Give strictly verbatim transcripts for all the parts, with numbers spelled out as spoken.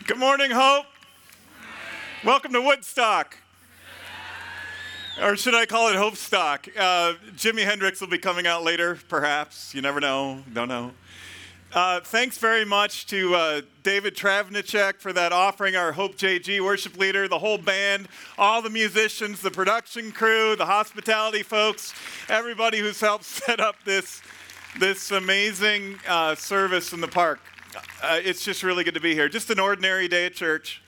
Good morning, Hope. Welcome to Woodstock. Or should I call it Hope Stock? Uh, Jimi Hendrix will be coming out later, perhaps. You never know. Don't know. Uh, thanks very much to uh, David Travnicek for that offering, our Hope J G worship leader, the whole band, all the musicians, the production crew, the hospitality folks, everybody who's helped set up this, this amazing uh, service in the park. Uh, it's just really good to be here. Just an ordinary day at church.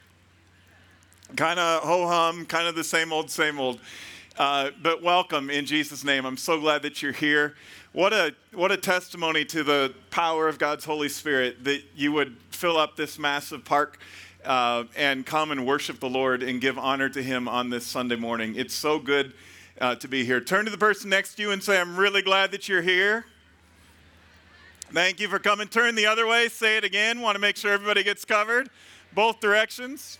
Kind of ho-hum, kind of the same old, same old. Uh, but welcome in Jesus' name. I'm so glad that you're here. What a what a testimony to the power of God's Holy Spirit that you would fill up this massive park uh, and come and worship the Lord and give honor to Him on this Sunday morning. It's so good uh, to be here. Turn to the person next to you and say, I'm really glad that you're here. Thank you for coming. Turn the other way. Say it again. Want to make sure everybody gets covered. Both directions.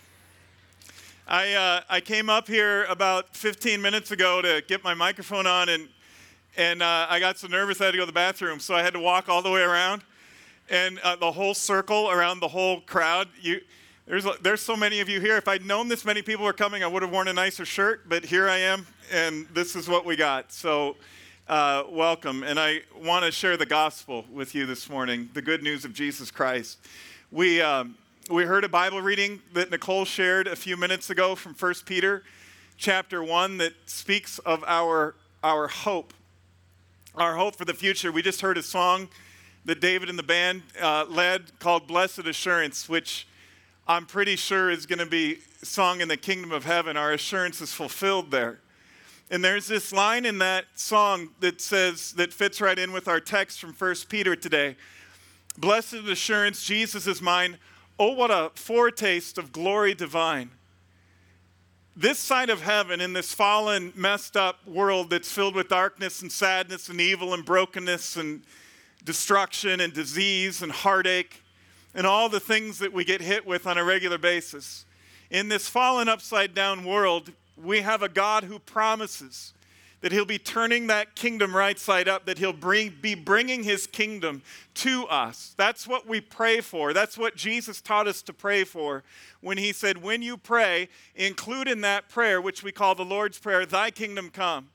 I uh, I came up here about fifteen minutes ago to get my microphone on, and and uh, I got so nervous I had to go to the bathroom, so I had to walk all the way around, and uh, the whole circle around the whole crowd. You, there's there's so many of you here. If I'd known this many people were coming, I would have worn a nicer shirt, but here I am, and this is what we got. So. Uh, welcome, and I want to share the gospel with you this morning, the good news of Jesus Christ. We um, we heard a Bible reading that Nicole shared a few minutes ago from First Peter chapter one that speaks of our, our hope, our hope for the future. We just heard a song that David and the band uh, led called Blessed Assurance, which I'm pretty sure is going to be sung in the kingdom of heaven. Our assurance is fulfilled there. And there's this line in that song that says, that fits right in with our text from First Peter today. Blessed assurance, Jesus is mine. Oh, what a foretaste of glory divine. This side of heaven, in this fallen, messed up world that's filled with darkness and sadness and evil and brokenness and destruction and disease and heartache and all the things that we get hit with on a regular basis. In this fallen, upside down world, we have a God who promises that He'll be turning that kingdom right side up, that He'll bring, be bringing His kingdom to us. That's what we pray for. That's what Jesus taught us to pray for when He said, when you pray, include in that prayer, which we call the Lord's Prayer, thy kingdom come.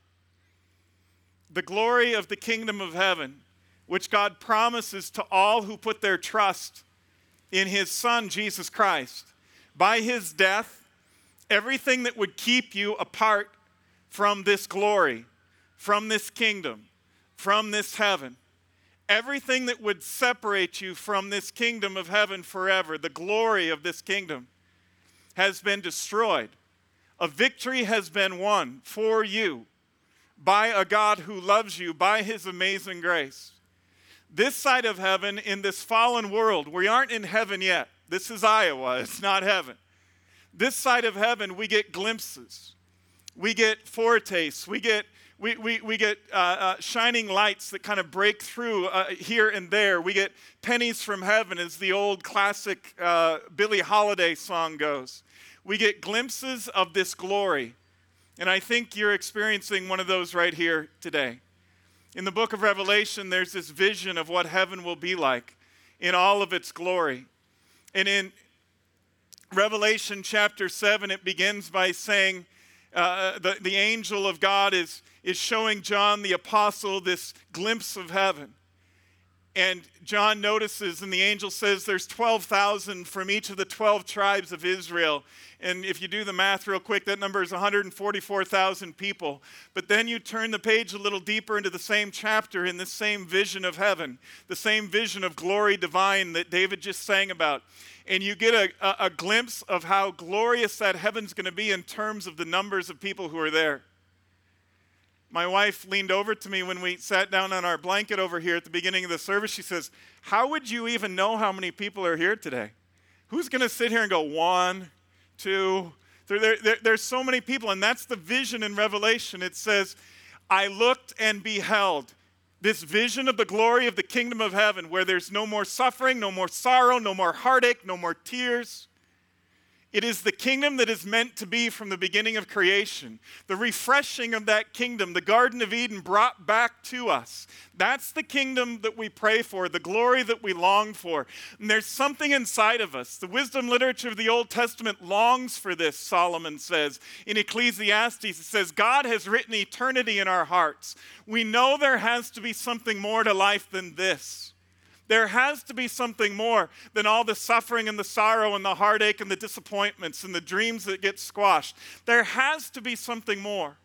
The glory of the kingdom of heaven, which God promises to all who put their trust in His Son, Jesus Christ. By His death, everything that would keep you apart from this glory, from this kingdom, from this heaven, everything that would separate you from this kingdom of heaven forever, the glory of this kingdom, has been destroyed. A victory has been won for you by a God who loves you, by His amazing grace. This side of heaven, in this fallen world, we aren't in heaven yet. This is Iowa, it's not heaven. This side of heaven, we get glimpses. We get foretastes. We get we we we get uh, uh, shining lights that kind of break through uh, here and there. We get pennies from heaven, as the old classic uh, Billie Holiday song goes. We get glimpses of this glory, and I think you're experiencing one of those right here today. In the book of Revelation, there's this vision of what heaven will be like in all of its glory, and in Revelation chapter seven, it begins by saying uh, the, the angel of God is, is showing John the apostle this glimpse of heaven. And John notices, and the angel says there's twelve thousand from each of the twelve tribes of Israel. And if you do the math real quick, that number is one hundred forty-four thousand people. But then you turn the page a little deeper into the same chapter in this same vision of heaven, the same vision of glory divine that David just sang about. And you get a, a, a glimpse of how glorious that heaven's going to be in terms of the numbers of people who are there. My wife leaned over to me when we sat down on our blanket over here at the beginning of the service. She says, how would you even know how many people are here today? Who's going to sit here and go, one, two, three? There, there, there's so many people, and that's the vision in Revelation. It says, I looked and beheld. This vision of the glory of the kingdom of heaven, where there's no more suffering, no more sorrow, no more heartache, no more tears. It is the kingdom that is meant to be from the beginning of creation. The refreshing of that kingdom, the Garden of Eden brought back to us. That's the kingdom that we pray for, the glory that we long for. And there's something inside of us. The wisdom literature of the Old Testament longs for this, Solomon says. In Ecclesiastes, it says, God has written eternity in our hearts. We know there has to be something more to life than this. There has to be something more than all the suffering and the sorrow and the heartache and the disappointments and the dreams that get squashed. There has to be something more.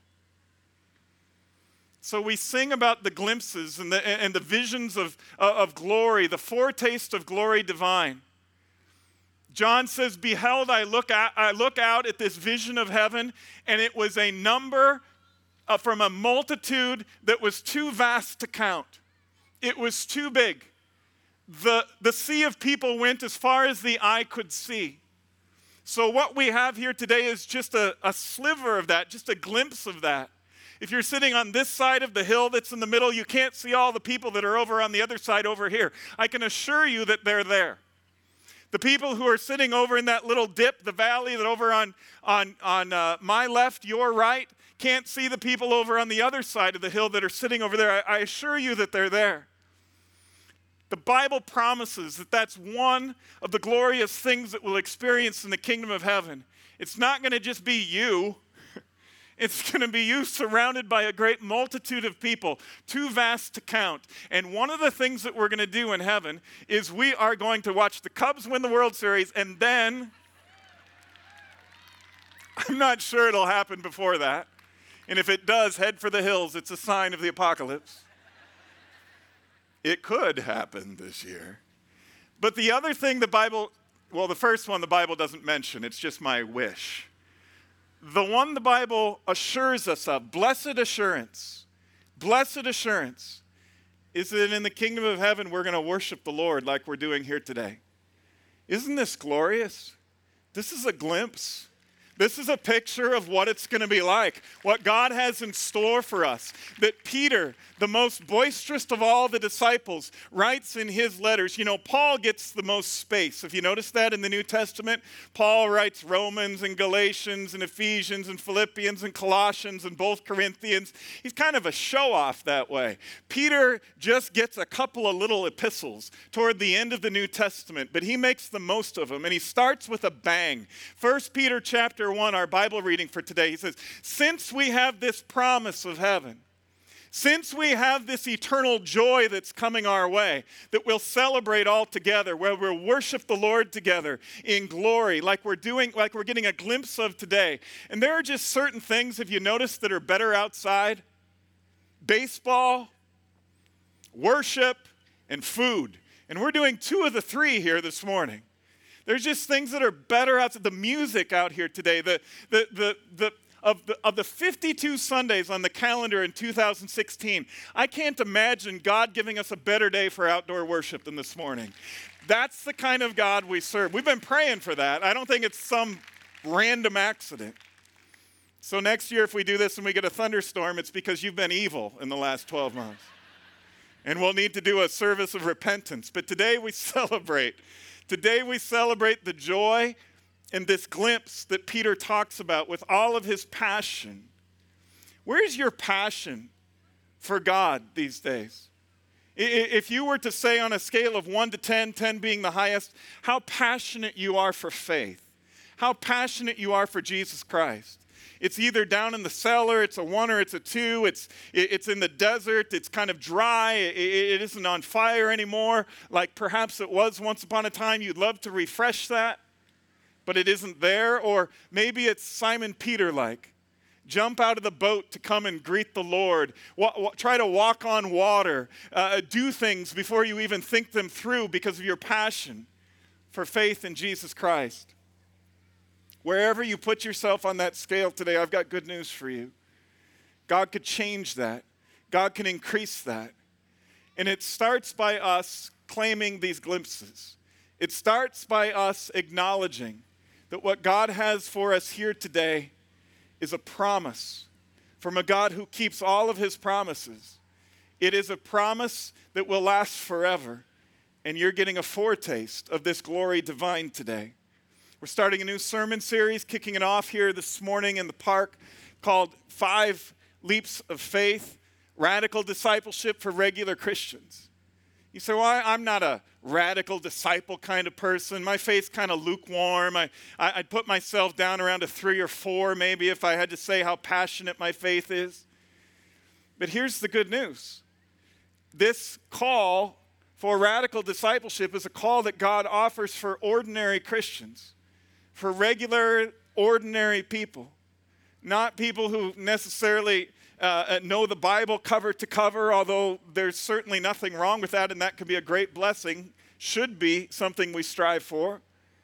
So we sing about the glimpses and the, and the visions of, of glory, the foretaste of glory divine. John says, Beheld, I look, at, I look out at this vision of heaven, and it was a number uh, from a multitude that was too vast to count. It was too big. The, the sea of people went as far as the eye could see. So what we have here today is just a, a sliver of that, just a glimpse of that. If you're sitting on this side of the hill that's in the middle, you can't see all the people that are over on the other side over here. I can assure you that they're there. The people who are sitting over in that little dip, the valley that over on, on, on uh, my left, your right, can't see the people over on the other side of the hill that are sitting over there. I, I assure you that they're there. The Bible promises that that's one of the glorious things that we'll experience in the kingdom of heaven. It's not going to just be you. It's going to be you surrounded by a great multitude of people, too vast to count. And one of the things that we're going to do in heaven is we are going to watch the Cubs win the World Series, and then, I'm not sure it'll happen before that. And if it does, head for the hills. It's a sign of the apocalypse. It could happen this year. But the other thing the Bible, well, the first one the Bible doesn't mention, it's just my wish. The one the Bible assures us of, blessed assurance, blessed assurance, is that in the kingdom of heaven we're going to worship the Lord like we're doing here today. Isn't this glorious? This is a glimpse. This is a picture of what it's going to be like, what God has in store for us. That Peter, the most boisterous of all the disciples, writes in his letters. You know, Paul gets the most space. If you notice that in the New Testament, Paul writes Romans and Galatians and Ephesians and Philippians and Colossians and both Corinthians. He's kind of a show-off that way. Peter just gets a couple of little epistles toward the end of the New Testament, but he makes the most of them, and he starts with a bang. First Peter chapter one, our Bible reading for today, he says, since we have this promise of heaven, since we have this eternal joy that's coming our way, that we'll celebrate all together, where we'll worship the Lord together in glory, like we're doing, like we're getting a glimpse of today. And there are just certain things, if you notice, that are better outside. Baseball, worship, and food. And we're doing two of the three here this morning. There's just things that are better outside. The music out here today, the, the, the, the, of, the, of the fifty-two Sundays on the calendar in two thousand sixteen, I can't imagine God giving us a better day for outdoor worship than this morning. That's the kind of God we serve. We've been praying for that. I don't think it's some random accident. So next year, if we do this and we get a thunderstorm, it's because you've been evil in the last twelve months. And we'll need to do a service of repentance. But today we celebrate. Today we celebrate the joy and this glimpse that Peter talks about with all of his passion. Where's your passion for God these days? If you were to say on a scale of one to ten, ten being the highest, how passionate you are for faith, how passionate you are for Jesus Christ. It's either down in the cellar, it's a one or it's a two, it's, it's in the desert, it's kind of dry, it, it isn't on fire anymore, like perhaps it was once upon a time. You'd love to refresh that, but it isn't there. Or maybe it's Simon Peter-like. Jump out of the boat to come and greet the Lord. Wa- wa- try to walk on water. Uh, do things before you even think them through because of your passion for faith in Jesus Christ. Wherever you put yourself on that scale today, I've got good news for you. God could change that. God can increase that. And it starts by us claiming these glimpses. It starts by us acknowledging that what God has for us here today is a promise from a God who keeps all of his promises. It is a promise that will last forever. And you're getting a foretaste of this glory divine today. We're starting a new sermon series, kicking it off here this morning in the park, called Five Leaps of Faith, Radical Discipleship for Regular Christians. You say, well, I, I'm not a radical disciple kind of person. My faith's kind of lukewarm. I, I, I'd put myself down around a three or four maybe if I had to say how passionate my faith is. But here's the good news. This call for radical discipleship is a call that God offers for ordinary Christians, for regular, ordinary people, not people who necessarily Uh, know the Bible cover to cover, although there's certainly nothing wrong with that, and that can be a great blessing, should be something we strive for.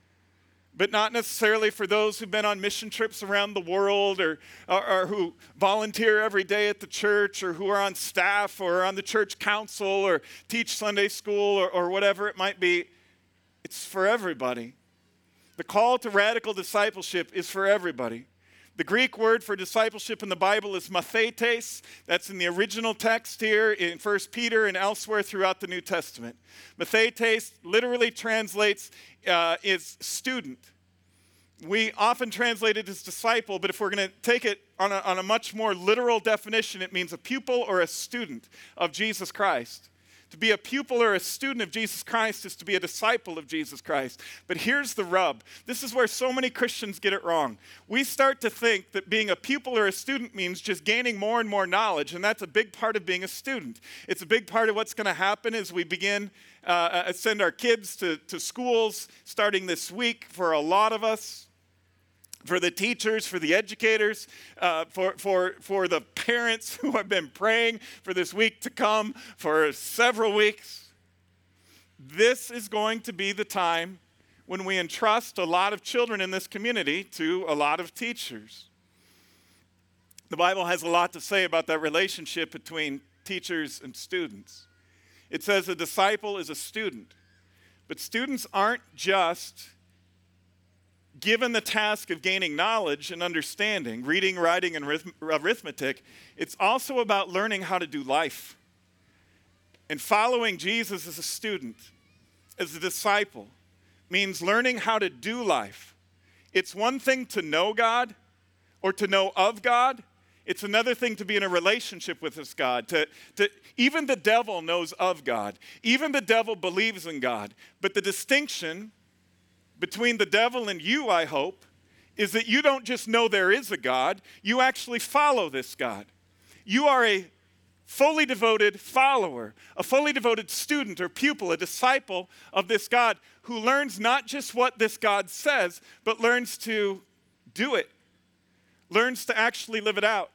But not necessarily for those who've been on mission trips around the world or, or, or who volunteer every day at the church or who are on staff or on the church council or teach Sunday school or, or whatever it might be. It's for everybody. The call to radical discipleship is for everybody. The Greek word for discipleship in the Bible is mathetes. That's in the original text here in First Peter and elsewhere throughout the New Testament. Mathetes literally translates uh, is student. We often translate it as disciple, but if we're going to take it on a, on a much more literal definition, it means a pupil or a student of Jesus Christ. To be a pupil or a student of Jesus Christ is to be a disciple of Jesus Christ. But here's the rub. This is where so many Christians get it wrong. We start to think that being a pupil or a student means just gaining more and more knowledge, and that's a big part of being a student. It's a big part of what's going to happen as we begin uh, send our kids to, to schools starting this week for a lot of us. For the teachers, for the educators, uh, for, for, for the parents who have been praying for this week to come for several weeks. This is going to be the time when we entrust a lot of children in this community to a lot of teachers. The Bible has a lot to say about that relationship between teachers and students. It says a disciple is a student, but students aren't just given the task of gaining knowledge and understanding, reading, writing, and arithmetic. It's also about learning how to do life. And following Jesus as a student, as a disciple, means learning how to do life. It's one thing to know God or to know of God. It's another thing to be in a relationship with this God. To, to, even the devil knows of God. Even the devil believes in God. But the distinction between the devil and you, I hope, is that you don't just know there is a God, you actually follow this God. You are a fully devoted follower, a fully devoted student or pupil, a disciple of this God who learns not just what this God says, but learns to do it, learns to actually live it out.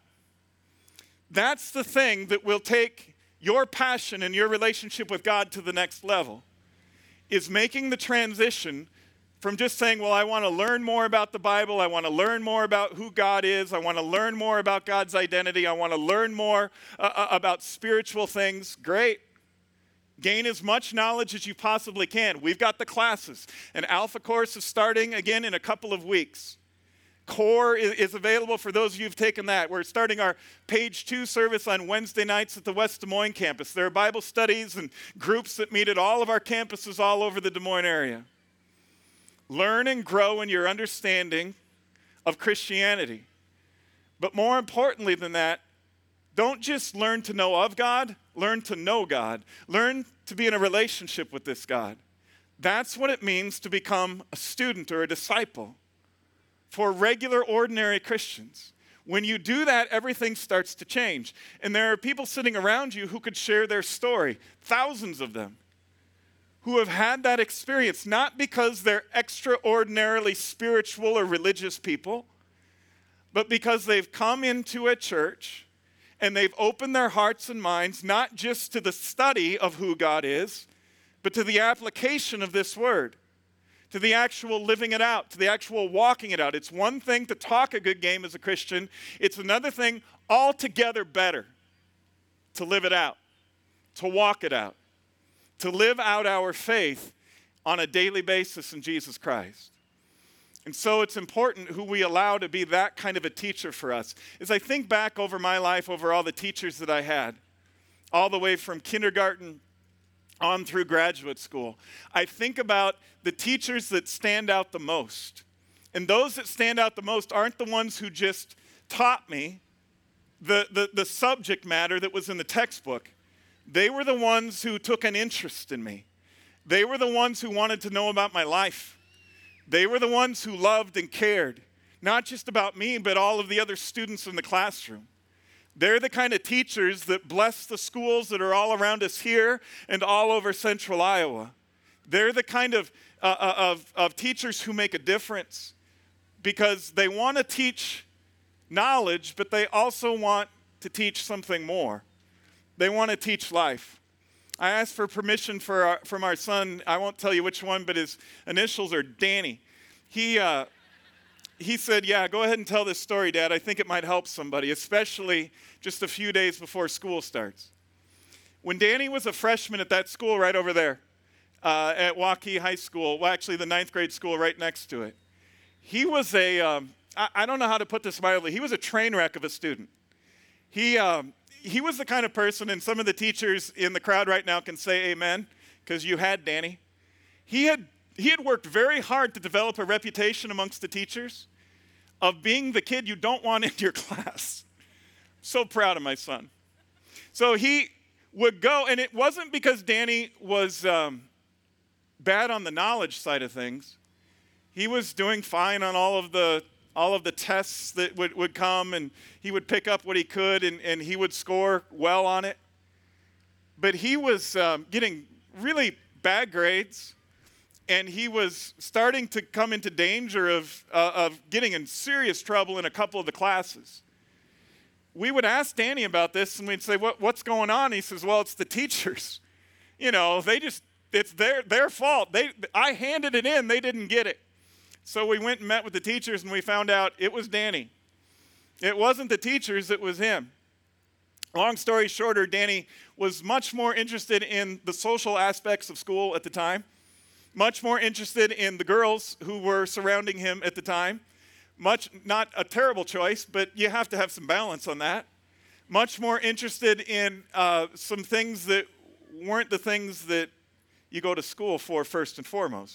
That's the thing that will take your passion and your relationship with God to the next level, is making the transition from just saying, well, I want to learn more about the Bible, I want to learn more about who God is, I want to learn more about God's identity, I want to learn more uh, about spiritual things. Great. Gain as much knowledge as you possibly can. We've got the classes. An Alpha course is starting again in a couple of weeks. Core is, is available for those of you who've taken that. We're starting our Page Two service on Wednesday nights at the West Des Moines campus. There are Bible studies and groups that meet at all of our campuses all over the Des Moines area. Learn and grow in your understanding of Christianity. But more importantly than that, don't just learn to know of God, learn to know God. Learn to be in a relationship with this God. That's what it means to become a student or a disciple for regular, ordinary Christians. When you do that, everything starts to change. And there are people sitting around you who could share their story, thousands of them, who have had that experience, not because they're extraordinarily spiritual or religious people, but because they've come into a church and they've opened their hearts and minds not just to the study of who God is, but to the application of this word, to the actual living it out, to the actual walking it out. It's one thing to talk a good game as a Christian. It's another thing altogether better to live it out, to walk it out, to live out our faith on a daily basis in Jesus Christ. And so it's important who we allow to be that kind of a teacher for us. As I think back over my life, over all the teachers that I had, all the way from kindergarten on through graduate school, I think about the teachers that stand out the most And those that stand out the most aren't the ones who just taught me the, the, the subject matter that was in the textbook. They were the ones who took an interest in me. They were the ones who wanted to know about my life. They were the ones who loved and cared, not just about me, but all of the other students in the classroom. They're the kind of teachers that bless the schools that are all around us here and all over central Iowa. They're the kind of, uh, of, of teachers who make a difference because they want to teach knowledge, but they also want to teach something more. They want to teach life. I asked for permission for our, from our son. I won't tell you which one, but his initials are Danny. He, uh, he said, yeah, go ahead and tell this story, Dad. I think it might help somebody, especially just a few days before school starts. When Danny was a freshman at that school right over there, uh, at Waukee High School, well, actually the ninth grade school right next to it, he was a, um, I, I don't know how to put this mildly, he was a train wreck of a student. He, um, he was the kind of person, and some of the teachers in the crowd right now can say amen, because you had Danny. He had, he had worked very hard to develop a reputation amongst the teachers of being the kid you don't want in your class. So proud of my son. So he would go, and it wasn't because Danny was um, bad on the knowledge side of things. He was doing fine on all of the all of the tests that would, would come, and he would pick up what he could, and, and he would score well on it. But he was um, getting really bad grades, and he was starting to come into danger of, uh, of getting in serious trouble in a couple of the classes. We would ask Danny about this, and we'd say, what, what's going on? He says, well, it's the teachers. You know, they just, it's their, their fault. They, I handed it in, they didn't get it. So we went and met with the teachers, and we found out it was Danny. It wasn't the teachers, it was him. Long story shorter, Danny was much more interested in the social aspects of school at the time, much more interested in the girls who were surrounding him at the time. Much, not a terrible choice, but you have to have some balance on that. Much more interested in uh, some things that weren't the things that you go to school for first and foremost.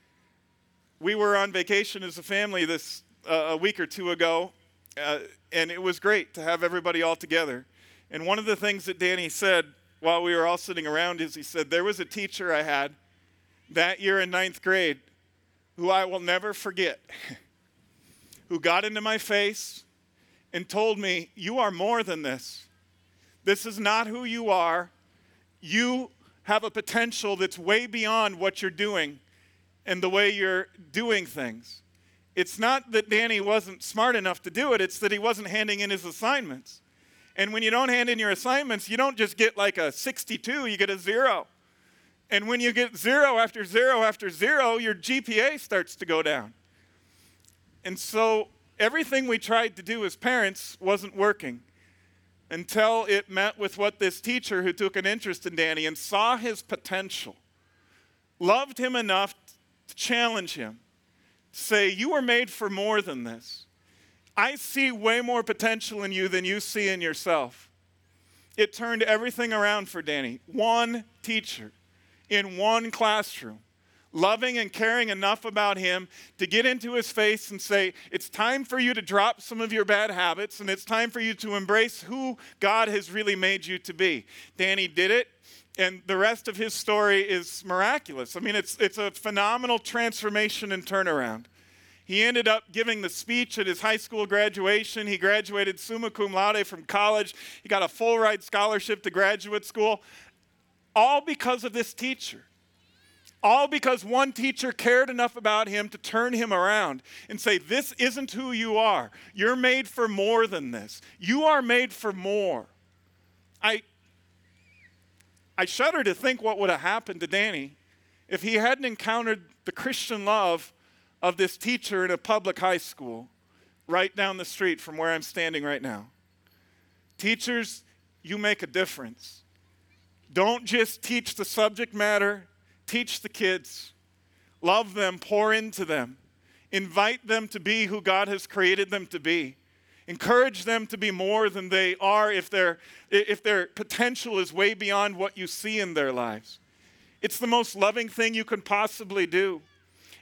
We were on vacation as a family this uh, a week or two ago, uh, and it was great to have everybody all together. And one of the things that Danny said while we were all sitting around is he said, there was a teacher I had that year in ninth grade who I will never forget, who got into my face and told me, you are more than this. This is not who you are. You have a potential that's way beyond what you're doing and the way you're doing things. It's not that Danny wasn't smart enough to do it, it's that he wasn't handing in his assignments. And when you don't hand in your assignments, you don't just get like a sixty-two, you get a zero. And when you get zero after zero after zero, your G P A starts to go down. And so everything we tried to do as parents wasn't working until it met with what this teacher who took an interest in Danny and saw his potential, loved him enough to challenge him, say, you were made for more than this. I see way more potential in you than you see in yourself. It turned everything around for Danny. One teacher in one classroom, loving and caring enough about him to get into his face and say, it's time for you to drop some of your bad habits, and it's time for you to embrace who God has really made you to be. Danny did it. And the rest of his story is miraculous. I mean, it's it's a phenomenal transformation and turnaround. He ended up giving the speech at his high school graduation. He graduated summa cum laude from college. He got a full ride scholarship to graduate school, all because of this teacher. All because one teacher cared enough about him to turn him around and say, this isn't who you are. You're made for more than this. You are made for more. I... I shudder to think what would have happened to Danny if he hadn't encountered the Christian love of this teacher in a public high school right down the street from where I'm standing right now. Teachers, you make a difference. Don't just teach the subject matter, teach the kids. Love them, pour into them. Invite them to be who God has created them to be. Encourage them to be more than they are if their, if their potential is way beyond what you see in their lives. It's the most loving thing you can possibly do.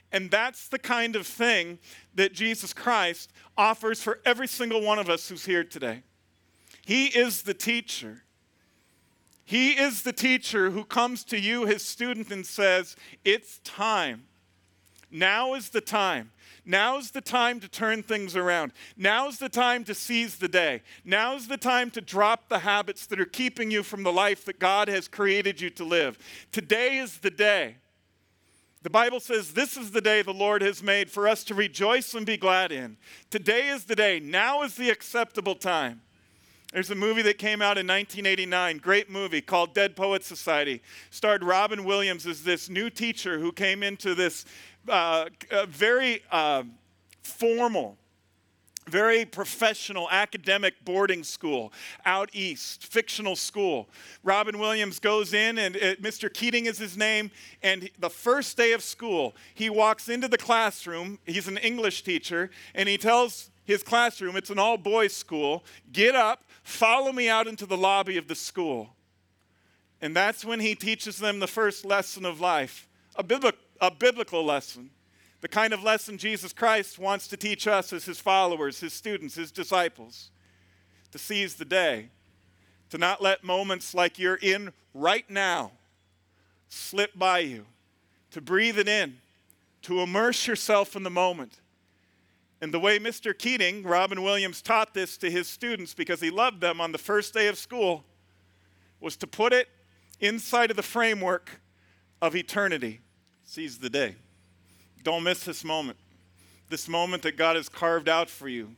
And that's the kind of thing that Jesus Christ offers for every single one of us who's here today. He is the teacher. He is the teacher who comes to you, his student, and says, it's time. Now is the time. Now is the time to turn things around. Now is the time to seize the day. Now is the time to drop the habits that are keeping you from the life that God has created you to live. Today is the day. The Bible says this is the day the Lord has made for us to rejoice and be glad in. Today is the day. Now is the acceptable time. There's a movie that came out in nineteen eighty-nine, great movie called Dead Poets Society. Starred Robin Williams as this new teacher who came into this uh, very uh, formal, very professional academic boarding school out east, fictional school. Robin Williams goes in, and uh, Mister Keating is his name, and the first day of school, he walks into the classroom. He's an English teacher, and he tells his classroom, it's an all-boys school, get up, follow me out into the lobby of the school. And that's when he teaches them the first lesson of life, a, bibli- a biblical lesson, the kind of lesson Jesus Christ wants to teach us as his followers, his students, his disciples, to seize the day, to not let moments like you're in right now slip by you, to breathe it in, to immerse yourself in the moment. And the way Mister Keating, Robin Williams, taught this to his students because he loved them on the first day of school was to put it inside of the framework of eternity. Seize the day. Don't miss this moment, this moment that God has carved out for you.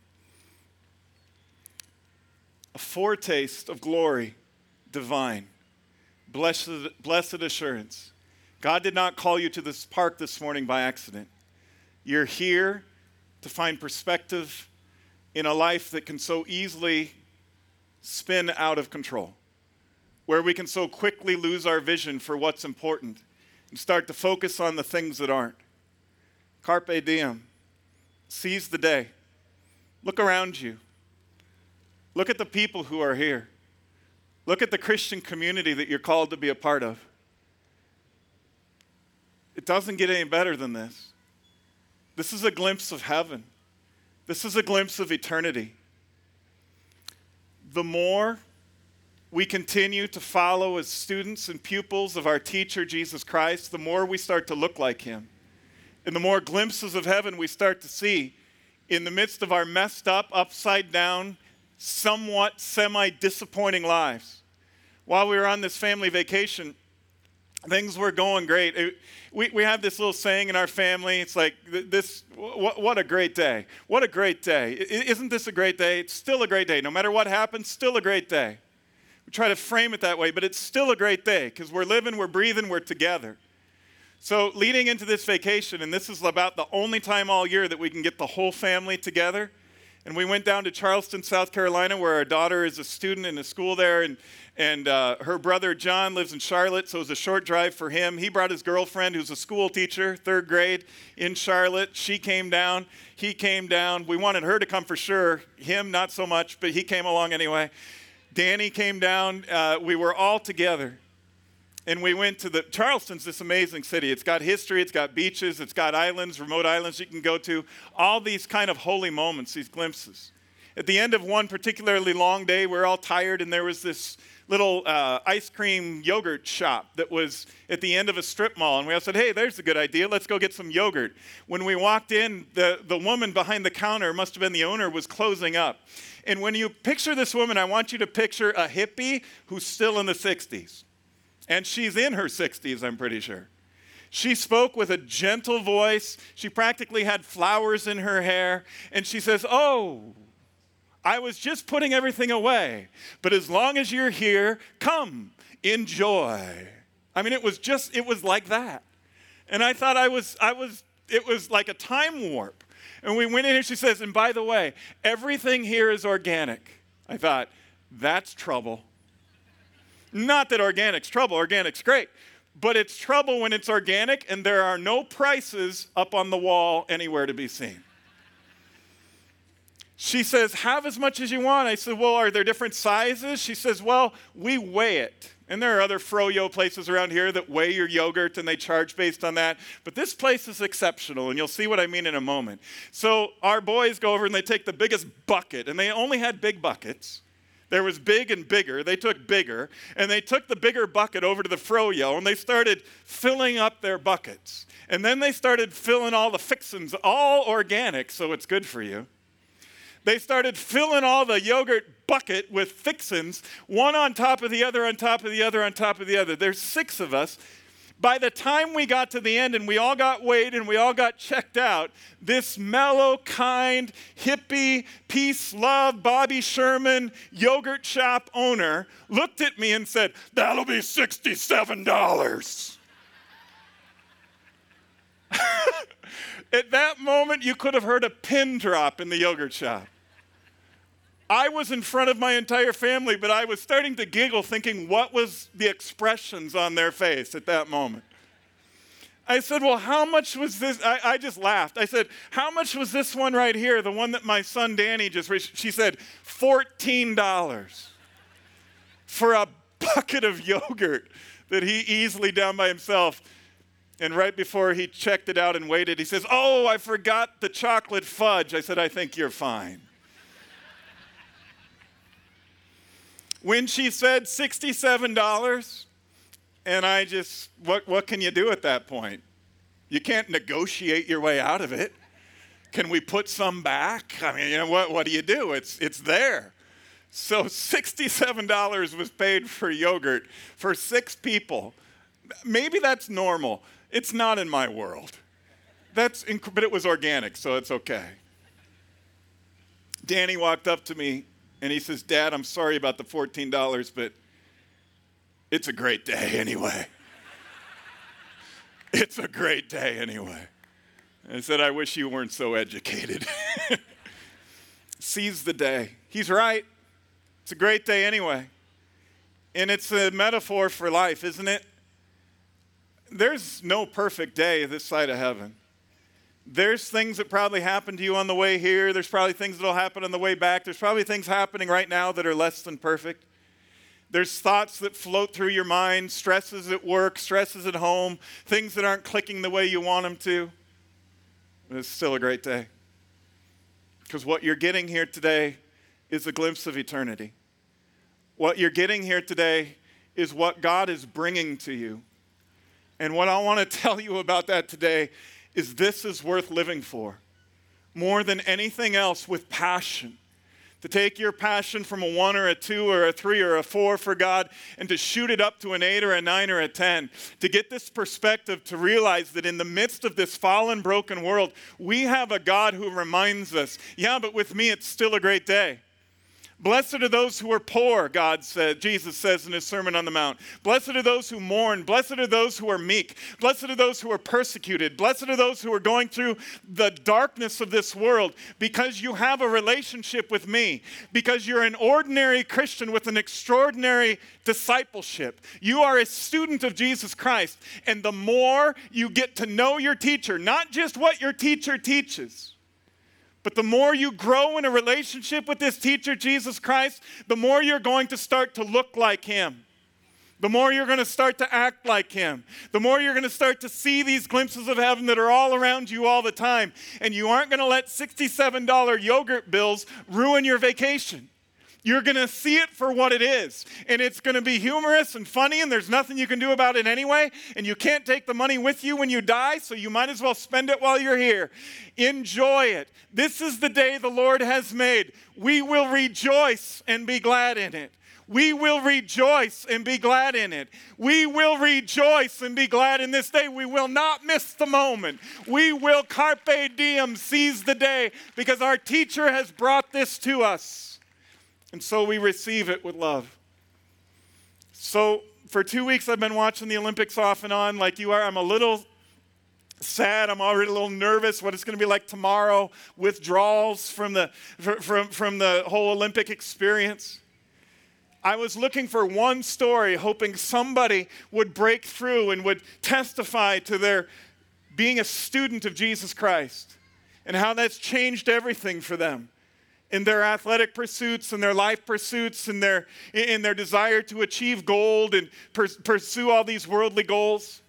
A foretaste of glory divine. Blessed, blessed assurance. God did not call you to this park this morning by accident. You're here to find perspective in a life that can so easily spin out of control, where we can so quickly lose our vision for what's important and start to focus on the things that aren't. Carpe diem. Seize the day. Look around you. Look at the people who are here. Look at the Christian community that you're called to be a part of. It doesn't get any better than this. This is a glimpse of heaven. This is a glimpse of eternity. The more we continue to follow as students and pupils of our teacher, Jesus Christ, the more we start to look like him. And the more glimpses of heaven we start to see in the midst of our messed up, upside down, somewhat semi-disappointing lives. While we were on this family vacation, things were going great. It, we, we have this little saying in our family. It's like, this. What, what a great day. What a great day. Isn't this a great day? It's still a great day. No matter what happens, still a great day. We try to frame it that way, but it's still a great day because we're living, we're breathing, we're together. So leading into this vacation, and this is about the only time all year that we can get the whole family together, and we went down to Charleston, South Carolina, where our daughter is a student in a school there, and and uh, her brother John lives in Charlotte, so it was a short drive for him. He brought his girlfriend, who's a school teacher, third grade, in Charlotte. She came down. He came down. We wanted her to come for sure. Him, not so much, but he came along anyway. Danny came down. Uh, we were all together. And we went to the, Charleston's this amazing city. It's got history, it's got beaches, it's got islands, remote islands you can go to. All these kind of holy moments, these glimpses. At the end of one particularly long day, we were all tired, and there was this little uh, ice cream yogurt shop that was at the end of a strip mall. And we all said, hey, there's a good idea. Let's go get some yogurt. When we walked in, the, the woman behind the counter, must have been the owner, was closing up. And when you picture this woman, I want you to picture a hippie who's still in the sixties. And she's in her sixties, I'm pretty sure. She spoke with a gentle voice. She practically had flowers in her hair. And she says, oh, I was just putting everything away. But as long as you're here, come, enjoy. I mean, it was just, it was like that. And I thought I was, I was, it was like a time warp. And we went in and she says, and by the way, everything here is organic. I thought, that's trouble. Not that organic's trouble, organic's great, but it's trouble when it's organic and there are no prices up on the wall anywhere to be seen. She says, have as much as you want. I said, well, are there different sizes? She says, well, we weigh it. And there are other froyo places around here that weigh your yogurt and they charge based on that. But this place is exceptional, and you'll see what I mean in a moment. So our boys go over and they take the biggest bucket, and they only had big buckets. There was big and bigger. They took bigger, and they took the bigger bucket over to the froyo, and they started filling up their buckets. And then they started filling all the fixins, all organic, so it's good for you. They started filling all the yogurt bucket with fixins, one on top of the other, on top of the other, on top of the other. There's six of us. By the time we got to the end and we all got weighed and we all got checked out, this mellow, kind, hippie, peace, love, Bobby Sherman yogurt shop owner looked at me and said, that'll be sixty-seven dollars. At that moment, you could have heard a pin drop in the yogurt shop. I was in front of my entire family, but I was starting to giggle thinking, what was the expressions on their face at that moment? I said, well, how much was this? I, I just laughed. I said, how much was this one right here, the one that my son Danny just reached? She said, fourteen dollars for a bucket of yogurt that he easily down by himself. And right before he checked it out and waited, he says, oh, I forgot the chocolate fudge. I said, I think you're fine. When she said sixty-seven dollars, and I just, what, what can you do at that point? You can't negotiate your way out of it. Can we put some back? I mean, you know, what, what do you do? It's, it's there. So sixty-seven dollars was paid for yogurt for six people. Maybe that's normal. It's not in my world. That's inc- but it was organic, so it's okay. Danny walked up to me and he says, Dad, I'm sorry about the fourteen dollars, but it's a great day anyway. It's a great day anyway. I said, I wish you weren't so educated. Seize the day. He's right. It's a great day anyway. And it's a metaphor for life, isn't it? There's no perfect day this side of heaven. There's things that probably happen to you on the way here. There's probably things that'll happen on the way back. There's probably things happening right now that are less than perfect. There's thoughts that float through your mind, stresses at work, stresses at home, things that aren't clicking the way you want them to. But it's still a great day. Because what you're getting here today is a glimpse of eternity. What you're getting here today is what God is bringing to you. And what I want to tell you about that today is this is worth living for. More than anything else, with passion. To take your passion from a one or a two or a three or a four for God and to shoot it up to an eight or a nine or a ten. To get this perspective, to realize that in the midst of this fallen, broken world, we have a God who reminds us, yeah, but with me it's still a great day. Blessed are those who are poor, God said, Jesus says in his Sermon on the Mount. Blessed are those who mourn. Blessed are those who are meek. Blessed are those who are persecuted. Blessed are those who are going through the darkness of this world because you have a relationship with me, because you're an ordinary Christian with an extraordinary discipleship. You are a student of Jesus Christ, and the more you get to know your teacher, not just what your teacher teaches, but the more you grow in a relationship with this teacher, Jesus Christ, the more you're going to start to look like him. The more you're going to start to act like him. The more you're going to start to see these glimpses of heaven that are all around you all the time. And you aren't going to let sixty-seven dollars yogurt bills ruin your vacation. You're going to see it for what it is. And it's going to be humorous and funny, and there's nothing you can do about it anyway. And you can't take the money with you when you die, so you might as well spend it while you're here. Enjoy it. This is the day the Lord has made. We will rejoice and be glad in it. We will rejoice and be glad in it. We will rejoice and be glad in this day. We will not miss the moment. We will carpe diem, seize the day, because our teacher has brought this to us. And so we receive it with love. So for two weeks I've been watching the Olympics off and on like you are. I'm a little sad. I'm already a little nervous what it's going to be like tomorrow. Withdrawals from the, from, from the whole Olympic experience. I was looking for one story, hoping somebody would break through and would testify to their being a student of Jesus Christ and how that's changed everything for them. in their athletic pursuits and their life pursuits and their, in their desire to achieve gold and per- pursue all these worldly goals.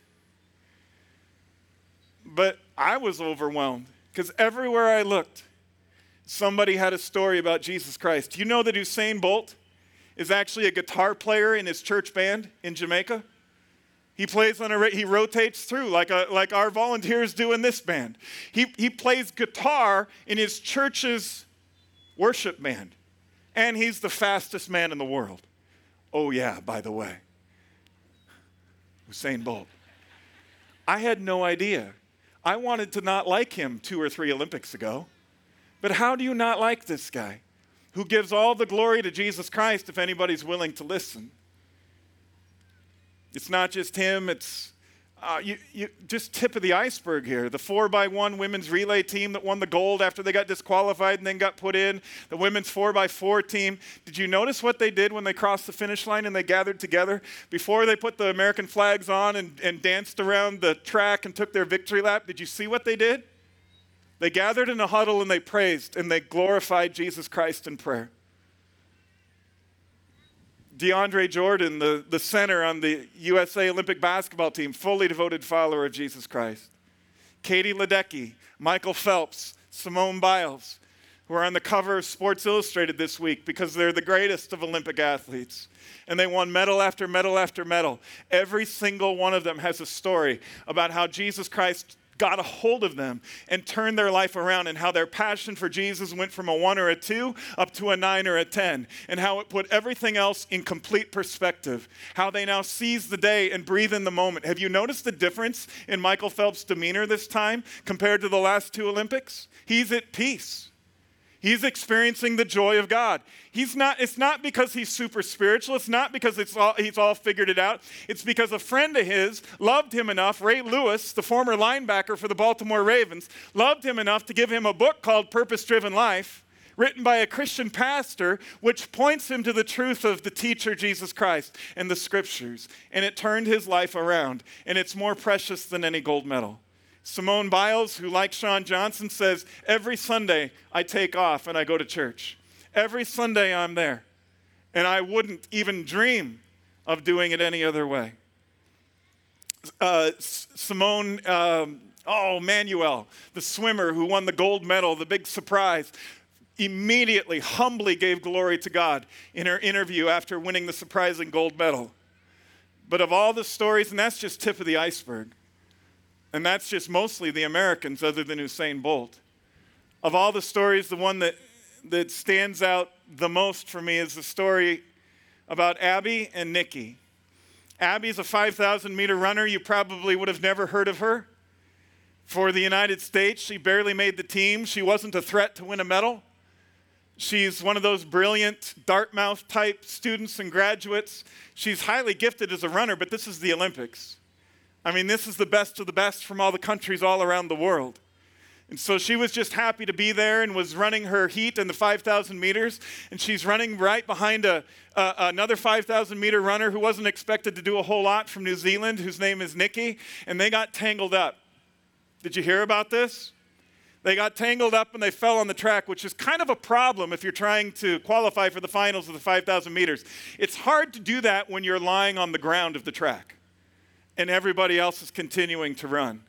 But I was overwhelmed because everywhere I looked, somebody had a story about Jesus Christ. Do you know that Usain Bolt is actually a guitar player in his church band in Jamaica? He plays on a, he rotates through like a, like our volunteers do in this band. He, he plays guitar in his church's worship band. And he's the fastest man in the world. Oh yeah, by the way. Usain Bolt. I had no idea. I wanted to not like him two or three Olympics ago. But how do you not like this guy who gives all the glory to Jesus Christ if anybody's willing to listen? It's not just him, it's uh, you, you, just tip of the iceberg here. The four by one women's relay team that won the gold after they got disqualified and then got put in. The women's four by four team. Did you notice what they did when they crossed the finish line and they gathered together? Before they put the American flags on and, and danced around the track and took their victory lap, did you see what they did? They gathered in a huddle and they praised and they glorified Jesus Christ in prayer. DeAndre Jordan, the, the center on the U S A Olympic basketball team, fully devoted follower of Jesus Christ. Katie Ledecky, Michael Phelps, Simone Biles, who are on the cover of Sports Illustrated this week because they're the greatest of Olympic athletes. And they won medal after medal after medal. Every single one of them has a story about how Jesus Christ got a hold of them and turned their life around, and how their passion for Jesus went from a one or a two up to a nine or a ten, and how it put everything else in complete perspective, how they now seize the day and breathe in the moment. Have you noticed the difference in Michael Phelps' demeanor this time compared to the last two Olympics? He's at peace. He's experiencing the joy of God. He's not, it's not because he's super spiritual. It's not because it's all, he's all figured it out. It's because a friend of his loved him enough, Ray Lewis, the former linebacker for the Baltimore Ravens, loved him enough to give him a book called Purpose-Driven Life, written by a Christian pastor, which points him to the truth of the teacher, Jesus Christ, and the scriptures. And it turned his life around, and it's more precious than any gold medal. Simone Biles, who like Sean Johnson, says, every Sunday I take off and I go to church. Every Sunday I'm there. And I wouldn't even dream of doing it any other way. Uh, S- Simone, um, oh, Manuel, the swimmer who won the gold medal, the big surprise, immediately, humbly gave glory to God in her interview after winning the surprising gold medal. But of all the stories, and that's just tip of the iceberg, and that's just mostly the Americans other than Usain Bolt. Of all the stories, the one that, that stands out the most for me is the story about Abby and Nikki. Abby's a five thousand meter runner. You probably would have never heard of her. For the United States, she barely made the team. She wasn't a threat to win a medal. She's one of those brilliant Dartmouth type students and graduates. She's highly gifted as a runner, but this is the Olympics. I mean, this is the best of the best from all the countries all around the world. And so she was just happy to be there and was running her heat in the five thousand meters. And she's running right behind a, uh, another five thousand meter runner who wasn't expected to do a whole lot from New Zealand, whose name is Nikki. And they got tangled up. Did you hear about this? They got tangled up and they fell on the track, which is kind of a problem if you're trying to qualify for the finals of the five thousand meters. It's hard to do that when you're lying on the ground of the track and everybody else is continuing to run.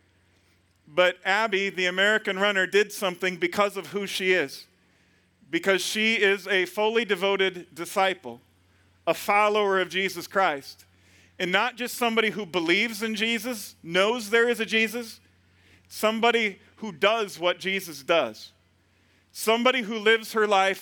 But Abby, the American runner, did something because of who she is. Because she is a fully devoted disciple, a follower of Jesus Christ. And not just somebody who believes in Jesus, knows there is a Jesus, somebody who does what Jesus does. Somebody who lives her life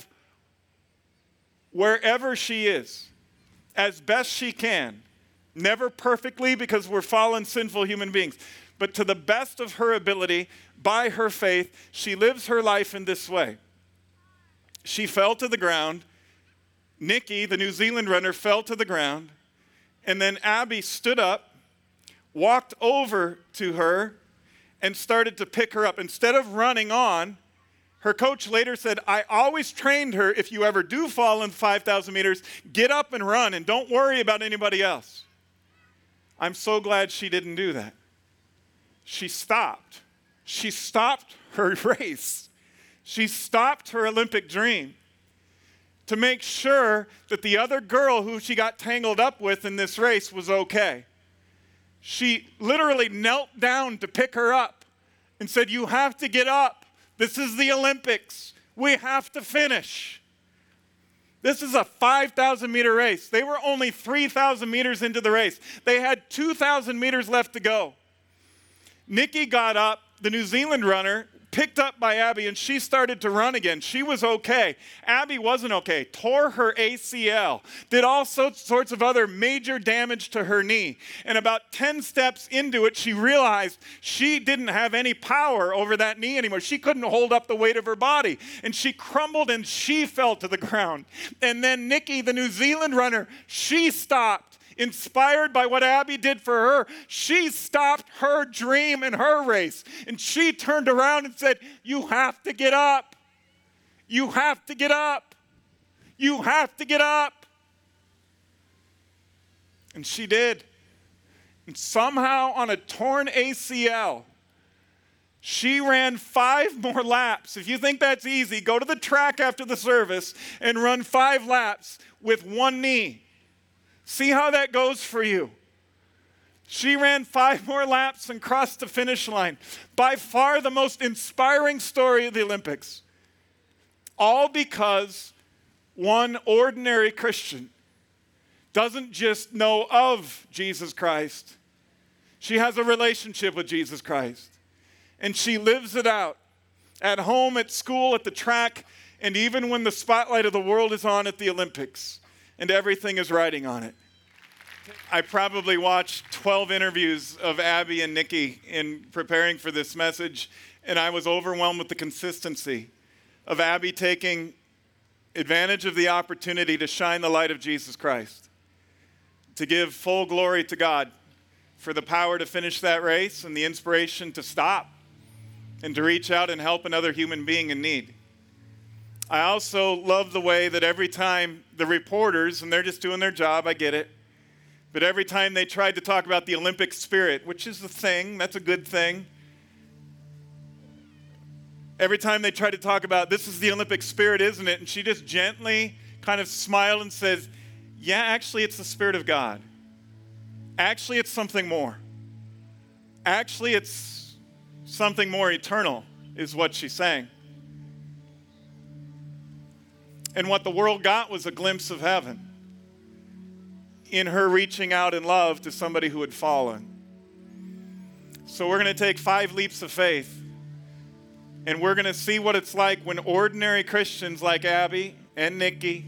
wherever she is, as best she can. Never perfectly, because we're fallen, sinful human beings. But to the best of her ability, by her faith, she lives her life in this way. She fell to the ground. Nikki, the New Zealand runner, fell to the ground. And then Abby stood up, walked over to her, and started to pick her up. Instead of running on, her coach later said, I always trained her, if you ever do fall in five thousand meters, get up and run and don't worry about anybody else. I'm so glad she didn't do that. She stopped. She stopped her race. She stopped her Olympic dream to make sure that the other girl who she got tangled up with in this race was okay. She literally knelt down to pick her up and said, "You have to get up. This is the Olympics. We have to finish." This is a five thousand meter race. They were only three thousand meters into the race. They had two thousand meters left to go. Nikki got up, the New Zealand runner, picked up by Abby, and she started to run again. She was okay. Abby wasn't okay. Tore her A C L. Did all sorts of other major damage to her knee. And about ten steps into it, she realized she didn't have any power over that knee anymore. She couldn't hold up the weight of her body. And she crumbled and she fell to the ground. And then Nikki, the New Zealand runner, she stopped. Inspired by what Abby did for her, she stopped her dream in her race. And she turned around and said, "You have to get up. You have to get up. You have to get up." And she did. And somehow on a torn A C L, she ran five more laps. If you think that's easy, go to the track after the service and run five laps with one knee. See how that goes for you. She ran five more laps and crossed the finish line. By far the most inspiring story of the Olympics. All because one ordinary Christian doesn't just know of Jesus Christ. She has a relationship with Jesus Christ. And she lives it out at home, at school, at the track, and even when the spotlight of the world is on at the Olympics. And everything is riding on it. I probably watched twelve interviews of Abby and Nikki in preparing for this message, and I was overwhelmed with the consistency of Abby taking advantage of the opportunity to shine the light of Jesus Christ, to give full glory to God for the power to finish that race and the inspiration to stop and to reach out and help another human being in need. I also love the way that every time the reporters, and they're just doing their job, I get it, but every time they tried to talk about the Olympic spirit, which is a thing, that's a good thing, every time they tried to talk about, this is the Olympic spirit, isn't it? And she just gently kind of smiled and says, "Yeah, actually it's the Spirit of God. Actually it's something more. Actually it's something more eternal," is what she's saying. And what the world got was a glimpse of heaven in her reaching out in love to somebody who had fallen. So we're going to take five leaps of faith, and we're going to see what it's like when ordinary Christians like Abby and Nikki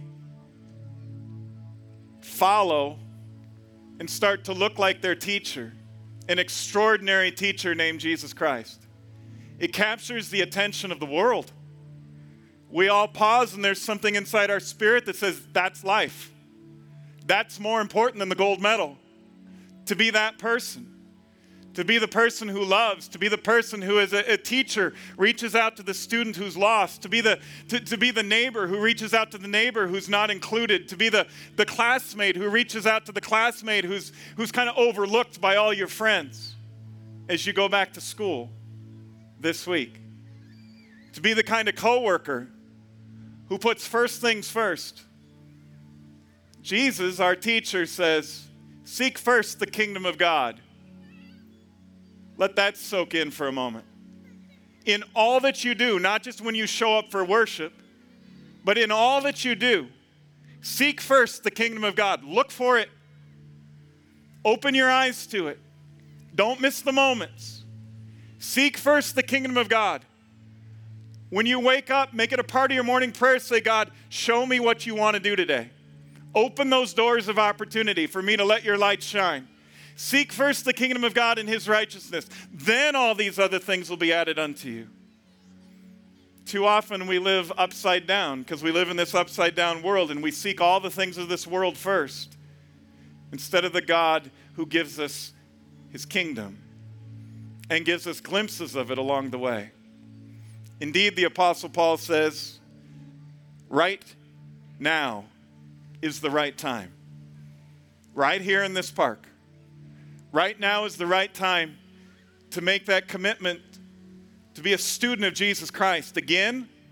follow and start to look like their teacher, an extraordinary teacher named Jesus Christ. It captures the attention of the world. We all pause and there's something inside our spirit that says, that's life. That's more important than the gold medal. To be that person. To be the person who loves. To be the person who, as a, a teacher, reaches out to the student who's lost. To be the, to, to be the neighbor who reaches out to the neighbor who's not included. To be the, the classmate who reaches out to the classmate who's, who's kind of overlooked by all your friends as you go back to school this week. To be the kind of coworker who puts first things first. Jesus, our teacher, says, seek first the kingdom of God. Let that soak in for a moment. In all that you do, not just when you show up for worship, but in all that you do, seek first the kingdom of God. Look for it. Open your eyes to it. Don't miss the moments. Seek first the kingdom of God. When you wake up, make it a part of your morning prayer. Say, God, show me what you want to do today. Open those doors of opportunity for me to let your light shine. Seek first the kingdom of God and his righteousness. Then all these other things will be added unto you. Too often we live upside down because we live in this upside down world and we seek all the things of this world first instead of the God who gives us his kingdom and gives us glimpses of it along the way. Indeed, the Apostle Paul says, right now is the right time. Right here in this park. Right now is the right time to make that commitment to be a student of Jesus Christ again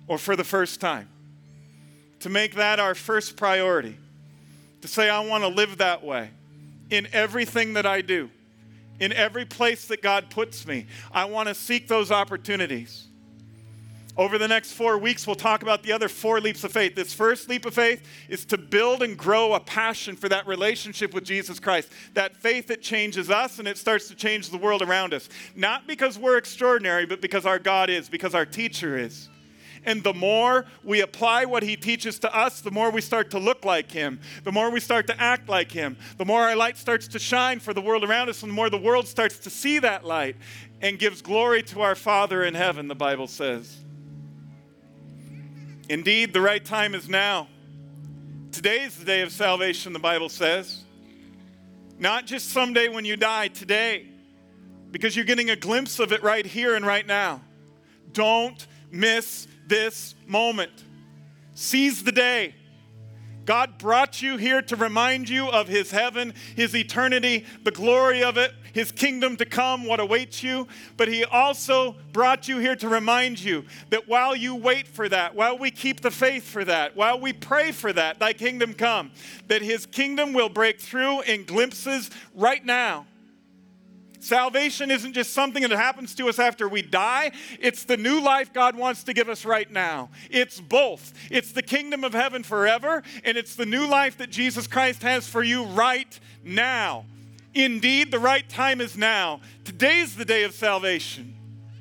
or for the first time. To make that our first priority. To say, I want to live that way in everything that I do. In every place that God puts me. I want to seek those opportunities. Over the next four weeks, we'll talk about the other four leaps of faith. This first leap of faith is to build and grow a passion for that relationship with Jesus Christ. That faith that changes us and it starts to change the world around us. Not because we're extraordinary, but because our God is, because our teacher is. And the more we apply what he teaches to us, the more we start to look like him. The more we start to act like him. The more our light starts to shine for the world around us, and the more the world starts to see that light and gives glory to our Father in heaven, the Bible says. Indeed, the right time is now. Today is the day of salvation, the Bible says. Not just someday when you die, today. Because you're getting a glimpse of it right here and right now. Don't miss this moment. Seize the day. God brought you here to remind you of his heaven, his eternity, the glory of it, his kingdom to come, what awaits you. But he also brought you here to remind you that while you wait for that, while we keep the faith for that, while we pray for that, thy kingdom come, that his kingdom will break through in glimpses right now. Salvation isn't just something that happens to us after we die. It's the new life God wants to give us right now. It's both. It's the kingdom of heaven forever, and it's the new life that Jesus Christ has for you right now. Indeed, the right time is now. Today's the day of salvation.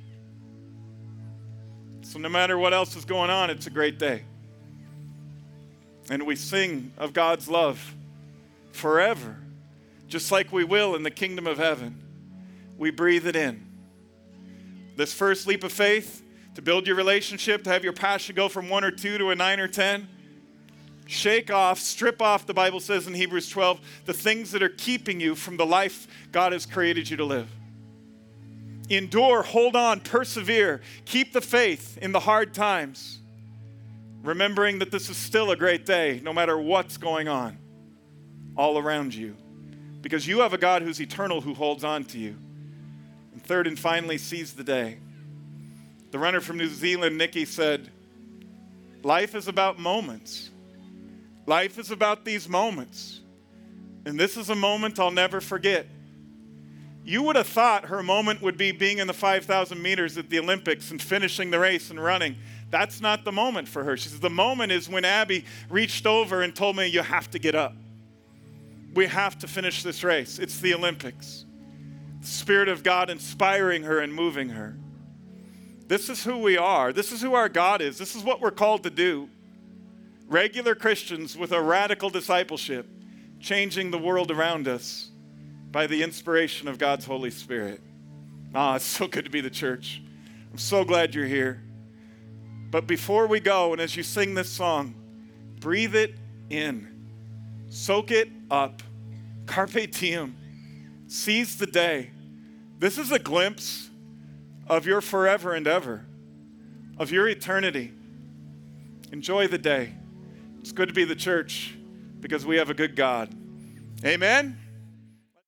So no matter what else is going on, it's a great day. And we sing of God's love forever, just like we will in the kingdom of heaven. We breathe it in. This first leap of faith, to build your relationship, to have your passion go from one or two to a nine or ten. Shake off, strip off, the Bible says in Hebrews twelve, the things that are keeping you from the life God has created you to live. Endure, hold on, persevere. Keep the faith in the hard times. Remembering that this is still a great day, no matter what's going on all around you. Because you have a God who's eternal, who holds on to you. And third and finally, seize the day. The runner from New Zealand, Nikki, said, life is about moments. Life is about these moments. And this is a moment I'll never forget. You would have thought her moment would be being in the five thousand meters at the Olympics and finishing the race and running. That's not the moment for her. She says, the moment is when Abby reached over and told me, you have to get up. We have to finish this race. It's the Olympics. The Spirit of God inspiring her and moving her. This is who we are. This is who our God is. This is what we're called to do. Regular Christians with a radical discipleship, changing the world around us by the inspiration of God's Holy Spirit. Ah, it's so good to be the church. I'm so glad you're here. But before we go, and as you sing this song, breathe it in. Soak it up. Carpe diem. Seize the day. This is a glimpse of your forever and ever, of your eternity. Enjoy the day. It's good to be the church because we have a good God. Amen.